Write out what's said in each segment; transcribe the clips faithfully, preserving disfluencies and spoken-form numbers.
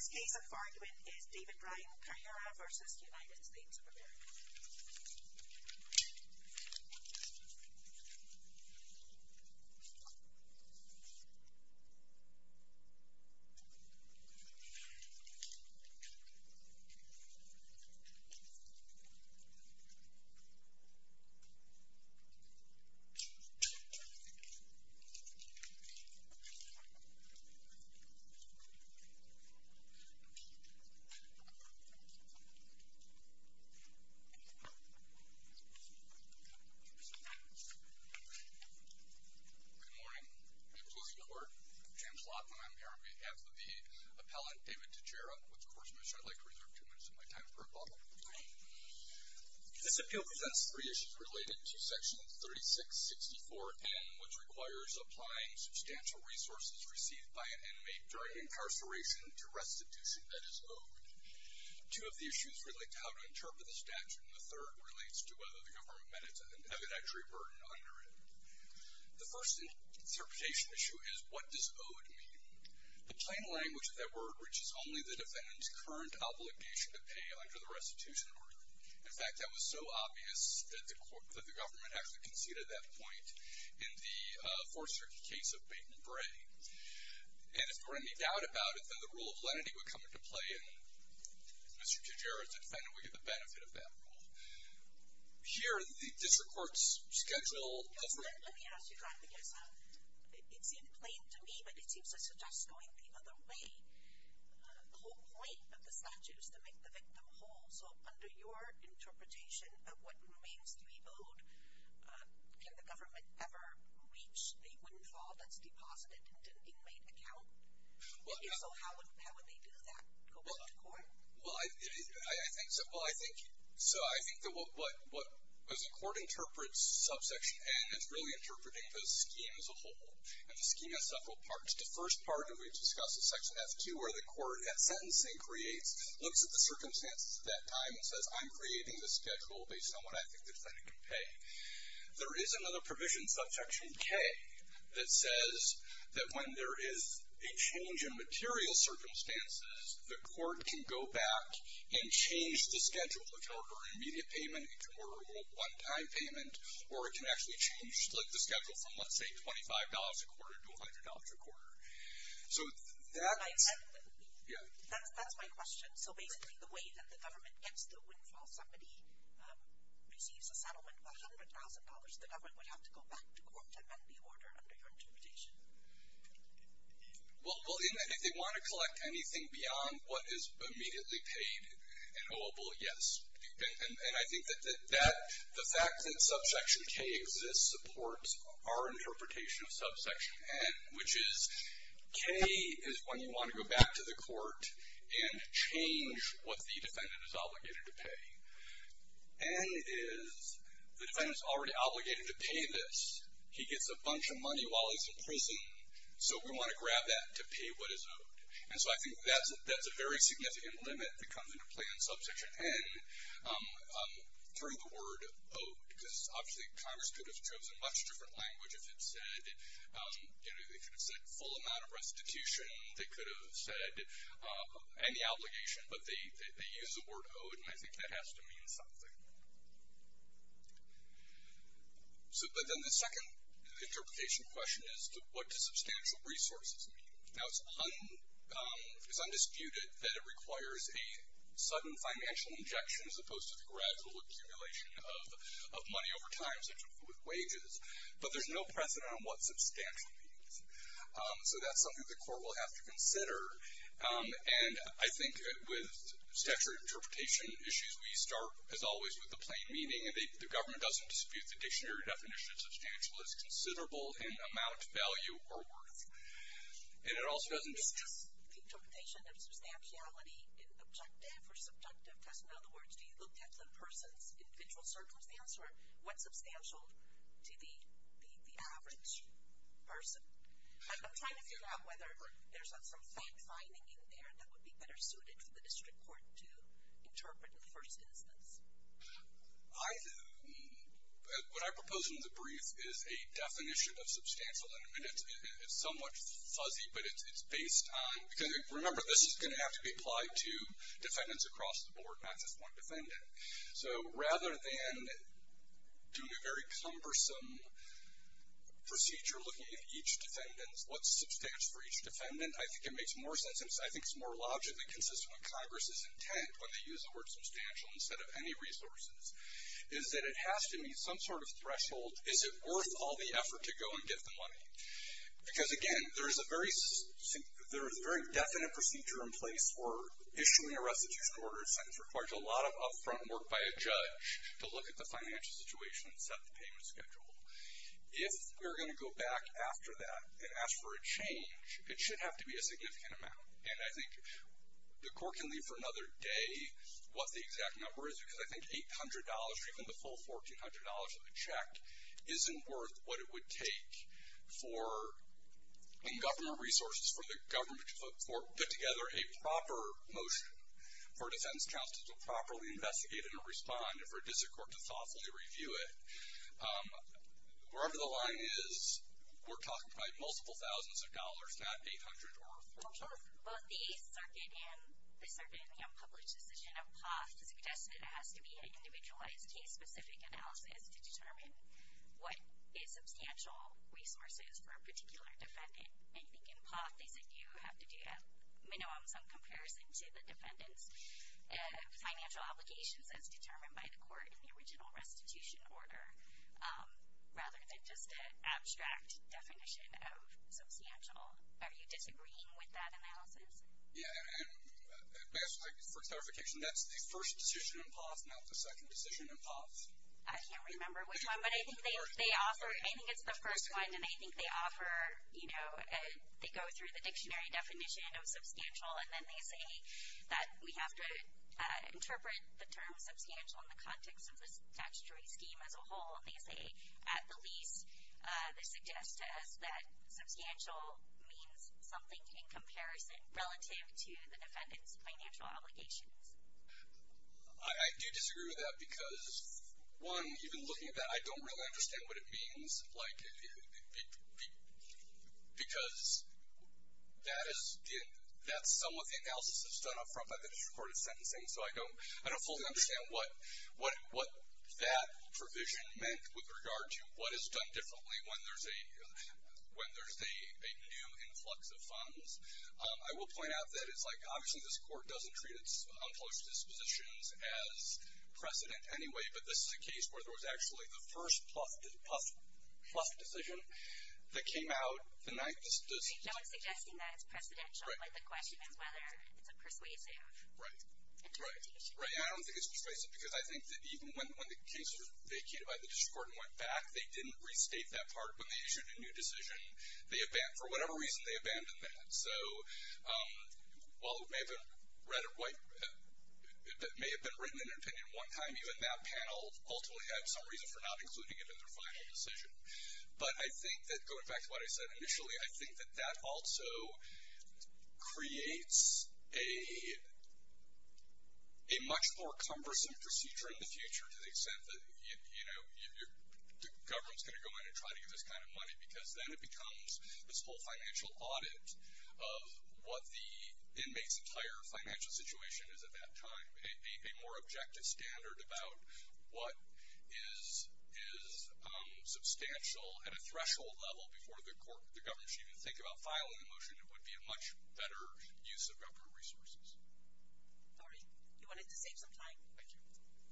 Next case of argument is David Ryan Carrera v. United States of America. I'm here on behalf of the appellant, David Tejera. With your permission, I'd like to reserve two minutes of my time for rebuttal. This appeal presents three issues related to Section thirty-six sixty-four N, which requires applying substantial resources received by an inmate during incarceration to restitution that is owed. Two of the issues relate to how to interpret the statute, and the third relates to whether the government met its evidentiary burden under it. The first interpretation issue is, what does owed mean? The plain language of that word reaches only the defendant's current obligation to pay under the restitution order. In fact, that was so obvious that the, court, that the government actually conceded that point in the uh, Fourth Circuit case of Baton Bray. And if there were any doubt about it, then the rule of lenity would come into play, and Mister Tejera, as the defendant, would get the benefit of that rule. Here, the district court's schedule of... Let, let me ask you that, because uh, it, it seemed plain to me, but it seems to suggest going the other way. Uh, the whole point of the statute is to make the victim whole. So under your interpretation of what remains to be owed, uh, can the government ever reach a windfall that's deposited into an inmate account? Well, if so, how would, how would they do that? Go back well, to court? Well, I, I, I think so. Well, I think so. I think that what, what, what as the court interprets subsection N, it's really interpreting the scheme as a whole. And the scheme has several parts. The first part that we discussed is section F two, where the court at sentencing creates, looks at the circumstances at that time and says, I'm creating the schedule based on what I think the defendant can pay. There is another provision, subsection K, that says that when there is a change in material circumstances, the court can go back and change the schedule. It can order immediate payment, it can order a one-time payment, or it can actually change like the schedule from, let's say, twenty-five dollars a quarter to one hundred dollars a quarter. So that... Right, that, yeah. That's, that's my question. So basically the way that the government gets the windfall, somebody um, receives a settlement of one hundred thousand dollars, the government would have to go back to court to amend the order under your interpretation. Well, well, in that, if they want to collect anything beyond what is immediately paid and owable, yes. And, and, and I think that, that that the fact that subsection K exists supports our interpretation of subsection N, which is K is when you want to go back to the court and change what the defendant is obligated to pay. N is the defendant's already obligated to pay this. He gets a bunch of money while he's in prison, so we want to grab that to pay what is owed. And so I think that's a, that's a very significant limit that comes into play in subsection N um, um, through the word owed. Because obviously Congress could have chosen much different language if it said, um, you know, they could have said full amount of restitution, they could have said uh, any obligation, but they, they, they use the word owed, and I think that has to mean something. So, but then the second interpretation question is, to, what does substantial resources mean? Now, it's, un, um, it's undisputed that it requires a sudden financial injection as opposed to the gradual accumulation of, of money over time, such as with wages. But there's no precedent on what substantial means. Um, so that's something the court will have to consider. Um, and I think with statutory interpretation issues, we start, as always, with the plain meaning, and they, the government doesn't dispute the dictionary definition of substantial as considerable in amount, value, or worth. And it also doesn't just... Is the interpretation of substantiality in objective or subjective test? In other words, do you look at the person's individual circumstance, or what's substantial to the, the, the average person? I'm, I'm trying to figure out whether there's some fact-finding in there that would be better suited for the district court to interpret in the first instance. I, what I propose in the brief is a definition of substantial, and it's, it's somewhat fuzzy, but it's, it's based on, because remember, this is going to have to be applied to defendants across the board, not just one defendant. So rather than doing a very cumbersome procedure looking at each defendant, what's substantial for each defendant, I think it makes more sense, and I think it's more logically consistent with Congress's intent when they use the word substantial instead of any resources, is that it has to meet some sort of threshold. Is it worth all the effort to go and get the money? Because again, there's a very, there is a very definite procedure in place for issuing a restitution order. It requires a lot of upfront work by a judge to look at the financial situation and set the payment schedule. If we're going to go back after that and ask for a change, it should have to be a significant amount. And I think the court can leave for another day what the exact number is, because I think eight hundred dollars or even the full fourteen hundred dollars of a check isn't worth what it would take for in government resources for the government to put, for, put together a proper motion for defense counsel to properly investigate and respond, and for a district court to thoughtfully review it. Um, wherever the line is, we're talking about multiple thousands of dollars, not eight hundred or fourteen hundred. Both the Eighth Circuit and the Circuit in the unpublished decision of P O F suggested it has to be an individualized case-specific analysis to determine what is substantial resources for a particular defendant. I think in P O F they said you have to do at minimum some comparison to the defendant's uh, financial obligations as determined by the court in the original restitution order, um, rather than just an abstract definition of substantial. Are you disagreeing with that analysis? Yeah, and, and uh, for clarification, that's the first decision in P O F, not the second decision in P O F. I can't remember which one, but I think they, they offer, I think it's the first one, and I think they offer, you know, uh, they go through the dictionary definition of substantial, and then they say that we have to uh, interpret the term substantial in the context of the statutory scheme as a whole, and they say at the least uh, they suggest to us that substantial means something in comparison relative to the defendant's financial obligations. I, I do disagree with that because, one, even looking at that, I don't really understand what it means. Like, it, it, it, it, because that is the, that's somewhat the analysis that's done up front by the district court of sentencing. So I don't, I don't fully understand what, what, what that provision meant with regard to what is done differently when there's a, when there's a, a new influx of funds. Um, I will point out that it's like, obviously this court doesn't treat its unpublished dispositions as precedent anyway, but this is a case where there was actually the first plus, plus, plus decision that came out the night this, this no one's suggesting that it's precedential, right. But the question is whether it's a persuasive right. interpretation. Right, right. And I don't think it's persuasive because I think that even when, when the case was vacated by the district court and went back, they didn't restate that part. When they issued a new decision, they abandoned, for whatever reason, they abandoned that. So, um, while it may have been read it white, it may have been written in an opinion one time, even that panel ultimately had some reason for not including it in their final decision. But I think that, going back to what I said initially, I think that that also creates a a much more cumbersome procedure in the future to the extent that, you, you know, you, you're, the government's going to go in and try to get this kind of money, because then it becomes this whole financial audit of what the inmate's entire financial situation is at that time, a, a, a more objective standard about what is is um, substantial at a threshold level before the court, the government should even think about filing a motion. It would be a much better use of government resources. All right. You wanted to save some time? Thank you.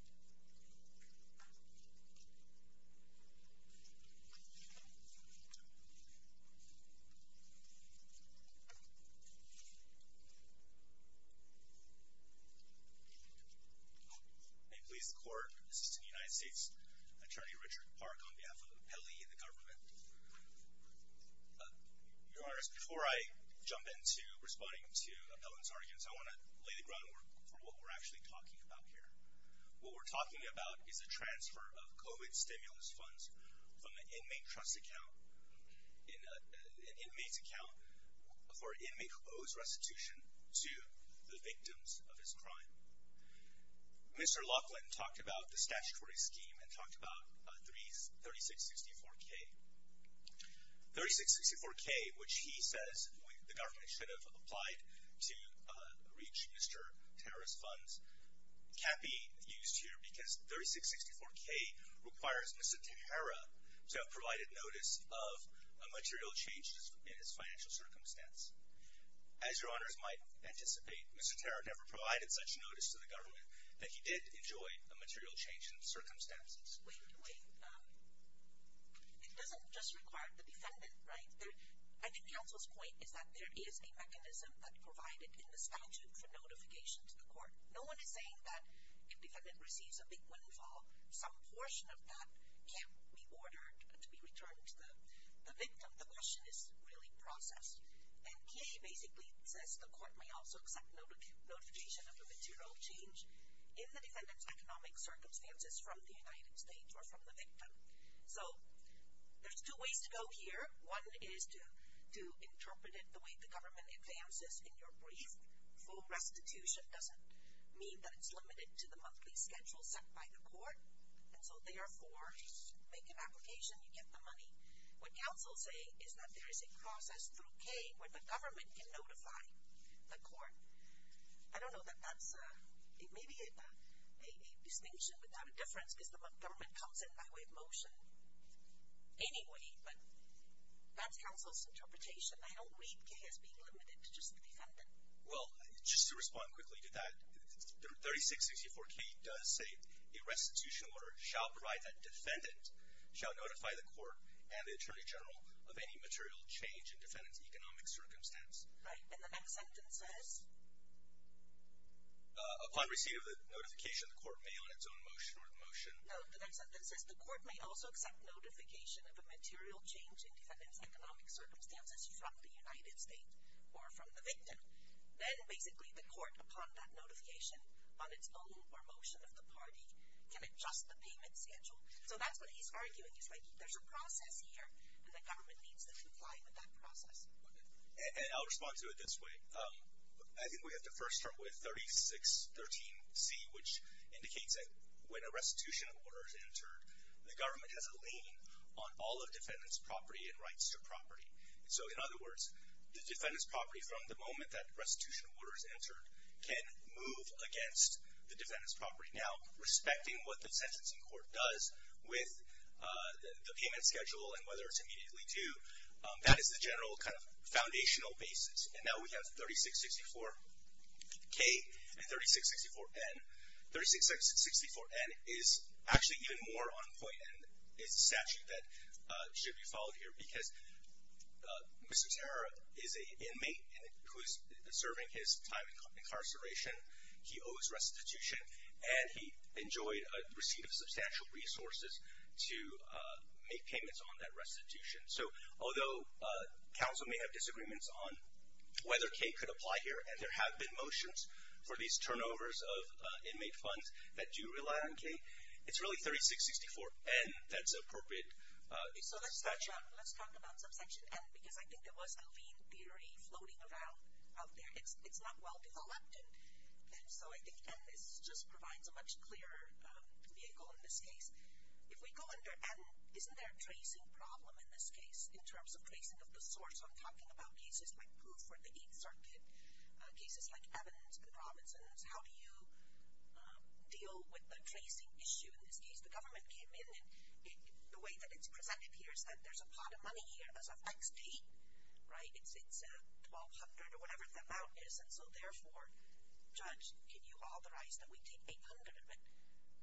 May it please the Court, Assistant United States Attorney Richard Park on behalf of Appellee and the government. Uh, Your Honors, before I jump into responding to appellant's arguments, I want to lay the groundwork for what we're actually talking about here. What we're talking about is a transfer of COVID stimulus funds from an inmate trust account in a, an inmate's account for an inmate who owes restitution to the victims of his crime. Mister Laughlin talked about the statutory scheme and talked about uh, thirty-six sixty-four K. thirty-six sixty-four K, which he says we, the government should have applied to uh, reach Mister Terra's funds, can't be used here because thirty-six sixty-four K requires Mister Terra to have provided notice of a material change in his financial circumstance. As your honors might anticipate, Mister Terra never provided such notice to the government that he did enjoy a material change in circumstances. Wait, wait. Um, it doesn't just require the defendant, right? There, I think counsel's point is that there is a mechanism that provided in the statute for notification to the court. No one is saying that if defendant receives a big windfall, some portion of that can't be ordered to be returned to the, the victim. The question is really processed. And K basically says the court may also accept noti- notification of a material change in the defendant's economic circumstances from the United States or from the victim. So there's two ways to go here. One is to, to interpret it the way the government advances in your brief. Full restitution doesn't mean that it's limited to the monthly schedule set by the court. And so therefore, make an application, you get the money. What counsel's saying is that there is a process through K where the government can notify the court. I don't know that that's uh, it may be a, a, a distinction without a difference because the government comes in by way of motion anyway, but that's counsel's interpretation. I don't read K as being limited to just the defendant. Well, just to respond quickly to that, thirty-six sixty-four K does say a restitution order shall provide that defendant shall notify the court and the Attorney General of any material change in defendant's economic circumstance. Right, and the next sentence says? Uh, upon receipt of the notification, the court may on its own motion or the motion. No, the next sentence says the court may also accept notification of a material change in defendant's economic circumstances from the United States or from the victim. Then basically the court, upon that notification, on its own or motion of the party, can adjust the payment schedule. So that's what he's arguing. He's like, there's a process here, and the government needs to comply with that process. And, and I'll respond to it this way. Um, I think we have to first start with thirty-six thirteen C, which indicates that when a restitution order is entered, the government has a lien on all of defendant's property and rights to property. So in other words, the defendant's property from the moment that restitution order is entered can move against the defendant's property. Now, respecting what the sentencing court does with uh, the, the payment schedule and whether it's immediately due, um, that is the general kind of foundational basis. And now we have thirty-six sixty-four K and thirty-six sixty-four N. thirty-six sixty-four N is actually even more on point and is a statute that uh, should be followed here because uh, Mister Terra is an inmate who is serving his time in incarceration. He owes restitution, and he enjoyed a receipt of substantial resources to uh, make payments on that restitution. So although uh, counsel may have disagreements on whether K could apply here, and there have been motions for these turnovers of uh, inmate funds that do rely on K, it's really thirty-six sixty-four N that's appropriate. Uh, so let's talk, about, let's talk about subsection N, because I think there was a lien theory floating around out there. It's it's not well developed, and, and so I think N is just provides a much clearer um, vehicle in this case. If we go under N, isn't there a tracing problem in this case in terms of tracing of the source? So I'm talking about cases like Proof for the Eighth Circuit, uh, cases like Evans and Robinson's. How do you um, deal with the tracing issue in this case? The government came in, and it, the way that it's presented here is that there's a pot of money here as of X date, right? It's it's uh, twelve hundred or whatever the amount is, and so therefore, Judge, can you authorize that we take eight hundred of it?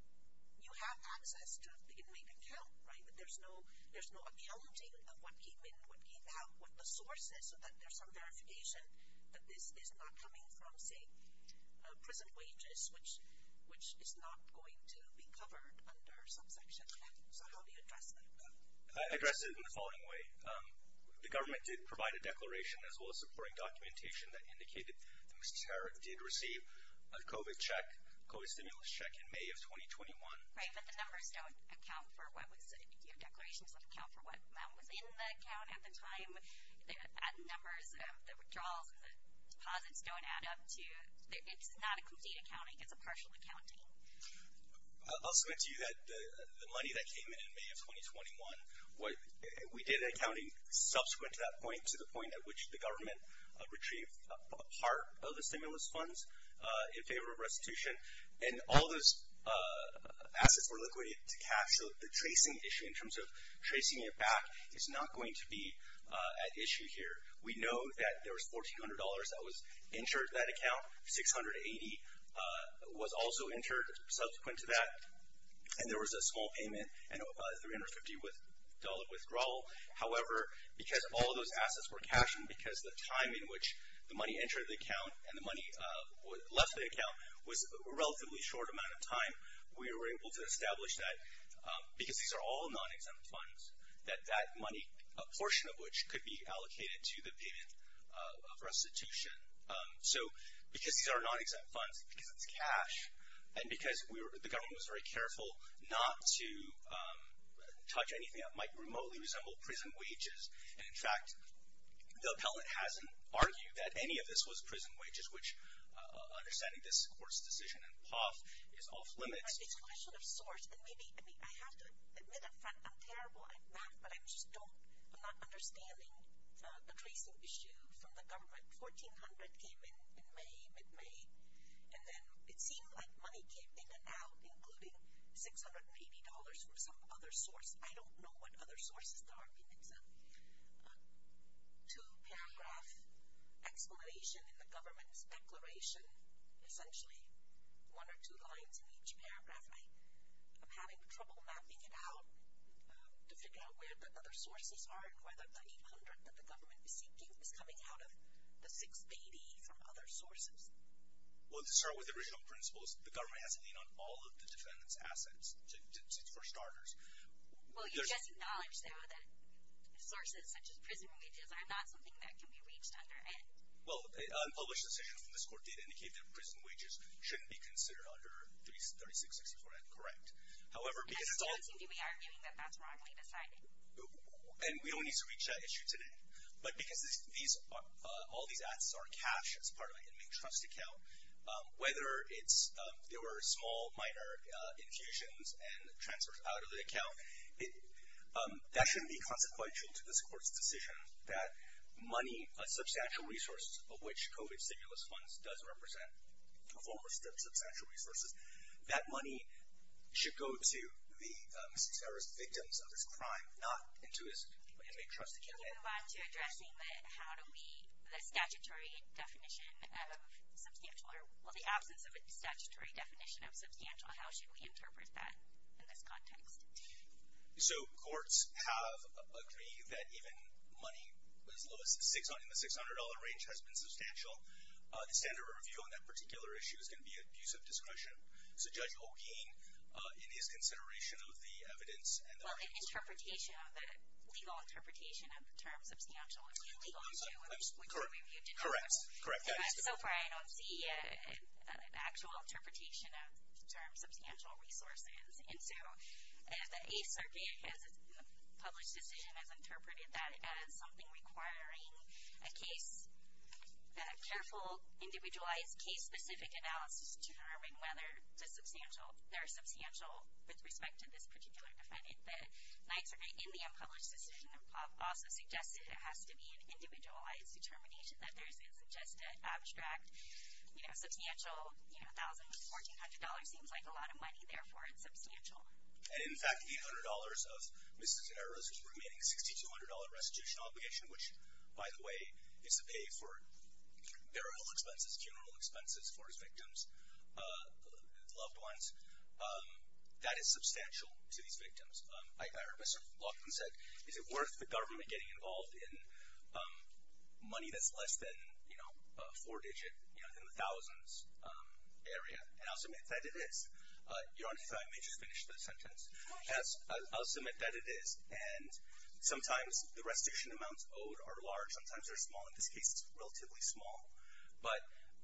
You have access to the inmate account, right? But there's no there's no accounting of what came in, what came out, what the source is, so that there's some verification that this is not coming from, say, uh, prison wages, which which is not going to be covered under subsection N. So how do you address that? I address it in the following way. Um, the government did provide a declaration as well as supporting documentation that indicated that Mister Terra did receive a COVID check, COVID stimulus check in May of twenty twenty-one. Right, but the numbers don't account for what was, your declarations don't account for what amount was in the account at the time. The numbers of the withdrawals and the deposits don't add up to, it's not a complete accounting, it's a partial accounting. I'll submit to you that the, the money that came in in May of twenty twenty-one, what, we did accounting subsequent to that point, to the point at which the government uh, retrieved a, a part of the stimulus funds uh, in favor of restitution. And all those uh, assets were liquidated to cash. So the tracing issue in terms of tracing it back is not going to be uh, at issue here. We know that there was fourteen hundred dollars that was entered in that account. six hundred eighty dollars uh, was also entered subsequent to that. And there was a small payment and a three hundred fifty dollars withdrawal. However, because all of those assets were cashed and because the time in which the money entered the account and the money uh, left the account was a relatively short amount of time, we were able to establish that um, because these are all non-exempt funds, that that money, a portion of which could be allocated to the payment uh, of restitution. Um, so because these are non-exempt funds, because it's cash, and because we were, the government was very careful not to um, touch anything that might remotely resemble prison wages, and in fact, the appellant hasn't argued that any of this was prison wages, which, uh, understanding this court's decision in P O F, is off limits. It's a question of source, and maybe, I mean, I have to admit up front, I'm terrible at math, but I just don't, I'm not understanding uh, the tracing issue from the government. fourteen hundred came in in May, mid-May, and then it seemed like money came in and out, including six hundred eighty dollars from some other source. I don't know what other sources there are. I mean, it's a, a two-paragraph explanation in the government's declaration, essentially one or two lines in each paragraph. I, I'm having trouble mapping it out um, to figure out where the other sources are and whether the eight hundred that the government is seeking is coming out of the six eighty from other sources. Well, to start with the original principles, the government has to lean on all of the defendant's assets to, to, to, for starters. Well, you There's, just acknowledged, though, that sources such as prison wages are not something that can be reached under N. Well, an unpublished decision from this court did indicate that prison wages shouldn't be considered under thirty-six sixty-four N, correct. However, because yes, it's all... You don't seem to be arguing that that's wrongly decided. And we don't need to reach that issue today. But because this, these are, uh, all these assets are cash as part of an inmate trust account, um, whether it's um, there were small, minor uh, infusions and transfers out of the account, it, um, that shouldn't be consequential to this court's decision that money, uh, substantial resources, of which COVID stimulus funds does represent a form of substantial resources, that money should go to the uh, Mister Terra's victims of his crime, not into his inmate trust account. Can we move on to addressing the how do we, the statutory definition of substantial, or, well, the absence of a statutory definition of substantial, how should we interpret that in this context? So courts have agreed that even money as low as six hundred in the six hundred dollars range has been substantial. Uh, the standard of review on that particular issue is going to be abuse of discretion. So Judge Holguin, uh, in his consideration of the evidence and the... Well, in interpretation of the legal interpretation of the term substantial, legal issue, which correct. we reviewed today. Correct. Correct. So, uh, so far, I don't see uh, an actual interpretation of the term substantial resources. And so uh, the Eighth Circuit has a published decision has interpreted that as something requiring a case, a careful, individualized, case-specific analysis to determine whether the substantial, there are substantial with respect to this particular defendant. The Ninth Circuit, in the unpublished decision, also suggested it has to be an individualized determination, that there isn't just an abstract, you know, substantial, you know, one thousand dollars, fourteen hundred dollars seems like a lot of money, therefore it's substantial. And in fact, eight hundred dollars of Mister Terra's remaining six thousand two hundred dollars restitution obligation, which, by the way, is to pay for burial expenses, funeral expenses for his victims, uh, loved ones, um, that is substantial to these victims. Um, I, I heard Mister Laughlin said, is it worth the government getting involved in um, money that's less than, you know, a four-digit, you know, in the thousands um, area? And I'll submit that it is. Uh, Your Honor, if I may just finish the sentence. As, I'll submit that it is. And sometimes the restitution amounts owed are large. Sometimes they're small. In this case, it's relatively small. But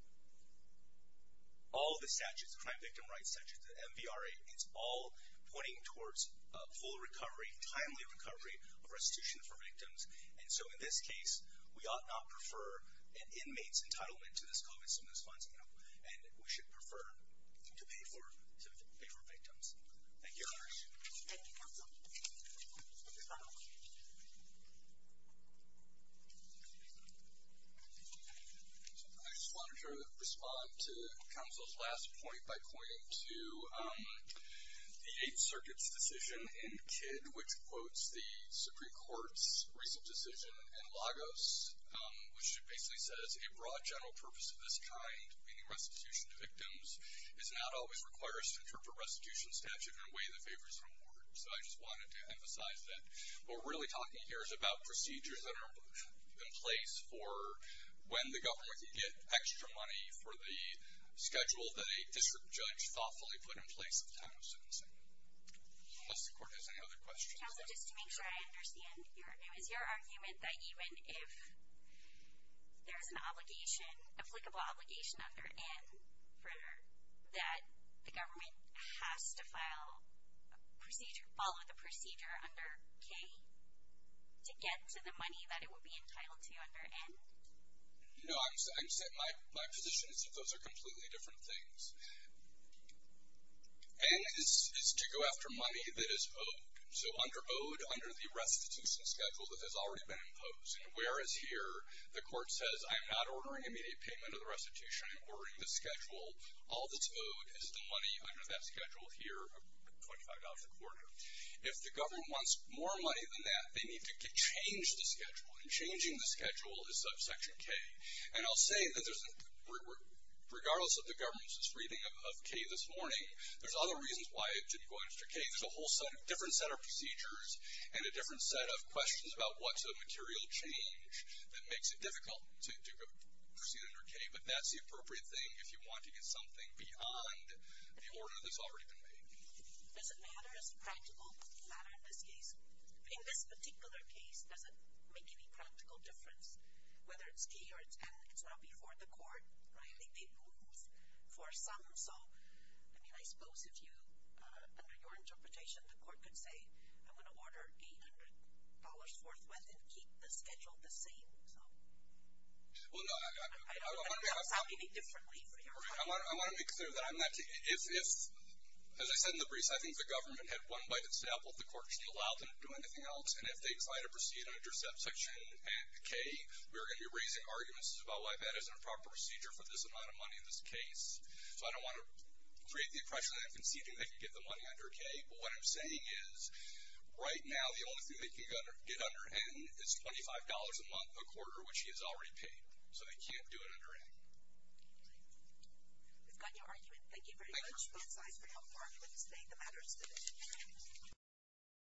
all the statutes, the crime victim rights statutes, the M V R A, it's all pointing towards uh, full recovery, timely recovery of restitution for victims. And so in this case, we ought not prefer an inmate's entitlement to this COVID stimulus funds, you know, and we should prefer to pay for to pay for victims. Thank you, Your Honors. Thank you, counsel. I just wanted to respond to counsel's last point by pointing to the Eighth Circuit's decision in Kidd, which quotes the Supreme Court's recent decision in Lagos, which basically says a broad general purpose of this kind, meaning restitution to victims, is not always required to interpret restitution statute in a way that favors an award. So I just wanted to emphasize that what we're really talking here is about procedures that are in place for when the government can get extra money for the schedule that a district judge thoughtfully put in place at the time of sentencing. Unless the court has any other questions. Counsel, just to make sure I understand your argument, is your argument that even if there's an obligation, applicable obligation under N, for that the government has to file procedure, follow the procedure under K to get to the money that it would be entitled to under N? No, I'm saying my, my position is that those are completely different things. N is, is to go after money that is owed. So under owed, under the restitution schedule that has already been imposed. And whereas here, the court says, I am not ordering immediate payment of the restitution, I'm ordering the schedule. All that's owed is the money under that schedule here, twenty-five dollars a quarter. If the government wants more money than that, they need to get, change the schedule. And changing the schedule is subsection K. And I'll say that there's, a, regardless of the government's reading of, of K this morning, there's other reasons why it didn't go under K. There's a whole set of, different set of procedures and a different set of questions about what's a material change that makes it difficult to, to go, proceed under K. But that's the appropriate thing if you want to get something beyond the order that's already been made. Does it matter as a practical matter in this case? In this particular case, does it make any practical difference? Whether it's K or it's N, it's not before the court, right? They, they move for some. So, I mean, I suppose if you, uh, under your interpretation, the court could say, I'm going to order eight hundred dollars forthwith and keep the schedule the same. So, well, no, I, I, I don't I, know if that comes out any differently for your right, I want, I want to make clear that I'm not taking, if, if, as I said in the briefs, I think the government had one bite at the apple. The court shouldn't allow them to do anything else. And if they try to proceed under subsection K, we're going to be raising arguments about why that isn't a proper procedure for this amount of money in this case. So I don't want to create the impression that I'm conceding they can get the money under K. But what I'm saying is, right now, the only thing they can get under, get under N is twenty-five dollars a month, a quarter, which he has already paid. So they can't do it under N. We've got your argument. Thank you very Thank much. You. Both sides for your helpful arguments today. The matter is finished.